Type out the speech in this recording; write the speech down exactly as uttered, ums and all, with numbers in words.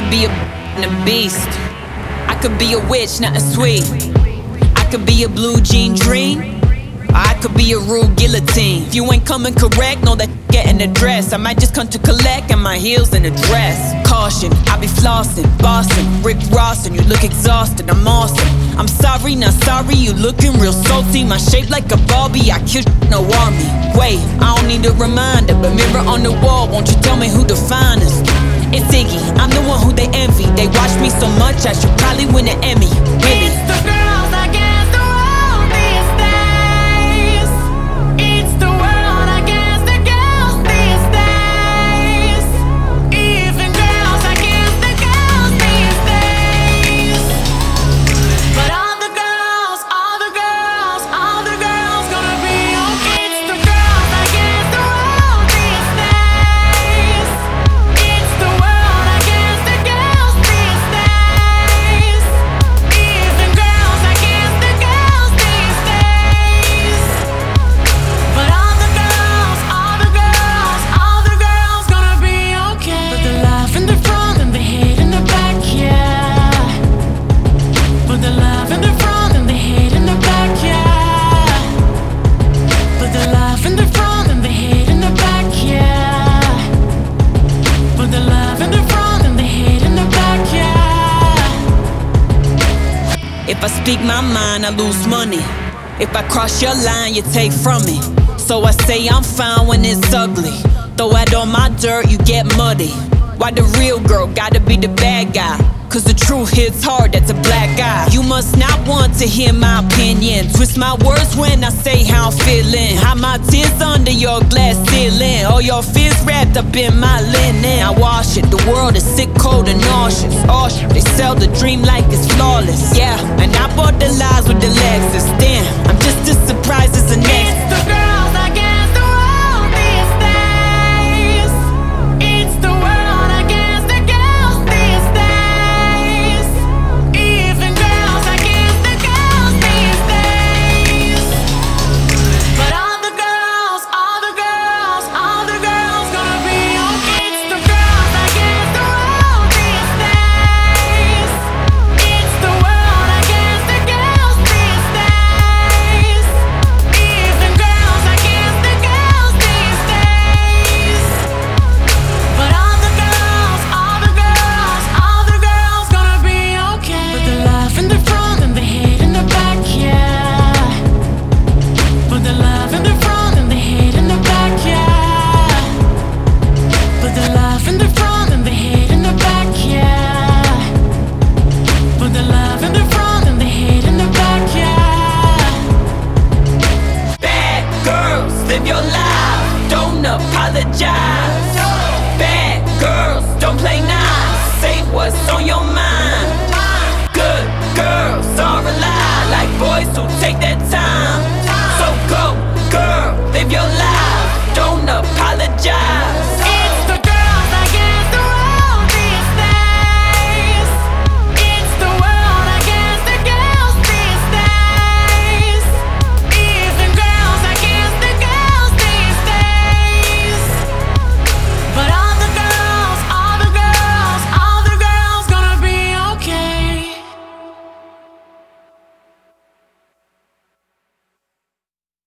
could be a and a beast. I could be a witch, nothing sweet. I could be a blue jean dream. I could be a rude guillotine. If you ain't coming correct, know that getting addressed. I might just come to collect and my heels in a dress. Caution, I be flossing, bossing, Rick Ross, and you look exhausted, I'm awesome. I'm sorry, not sorry, you looking real salty. My shape like a Barbie, I kill no army. Wait, I don't need a reminder, but mirror on the wall, won't you tell me who the finest? It's Iggy, I'm the one who they envy. They watch me so much, I should probably win an Emmy. Really. It's the girls against the world these days. It's the world against the girls these days. Even girls against the girls these days. But all the girls, all the girls, all the girls gonna be okay. It's the girls against the world these days. It's the world against the girls these days. Even girls against the girls these days. But all the girls, all the girls, all the girls gonna be okay. Put the love in the front and the hate in the back, yeah. Put the love in the front and the hate in the back, yeah. Put the love in the front and the hate in the back, yeah. Put the love in the front and the hate in the back, yeah. If I speak my mind, I lose money. If I cross your line, you take from me. So I say I'm fine when it's ugly. Throw out all my dirt, you get muddy. Why the real girl gotta be the bad guy? Cause the truth hits hard, that's a black guy. You must not want to hear my opinion. Twist my words when I say how I'm feeling. Hide my tears under your glass ceiling. All your fears wrapped up in my linen. I wash it, the world is sick, cold and nauseous. Oh shit, they sell the dream like it's flawless. Yeah, and I bought the lies with the Lexus. Damn, I'm just as surprised as the next. It's the girls against the world these days. It's the world against the girls these days. Even girls against the girls these days. But all the girls, all the girls, all the girls gonna be okay. It's the girls against the world these days. It's the world against the girls these days. Even girls against the girls these days. But all the girls, all the girls, all the girls gonna be okay. Put the love in the front and the hate in the back, yeah. Put the love in the front and the hate in the back, yeah. Put the love in the front and the hate in the back, yeah. Put the love in the front and the hate in the back, yeah. Bad girls, live your life, don't apologize. Bad girls, don't play nice, say what's on your mind. Good girls are a lie, like boys who take their time. So go, girl, live your life.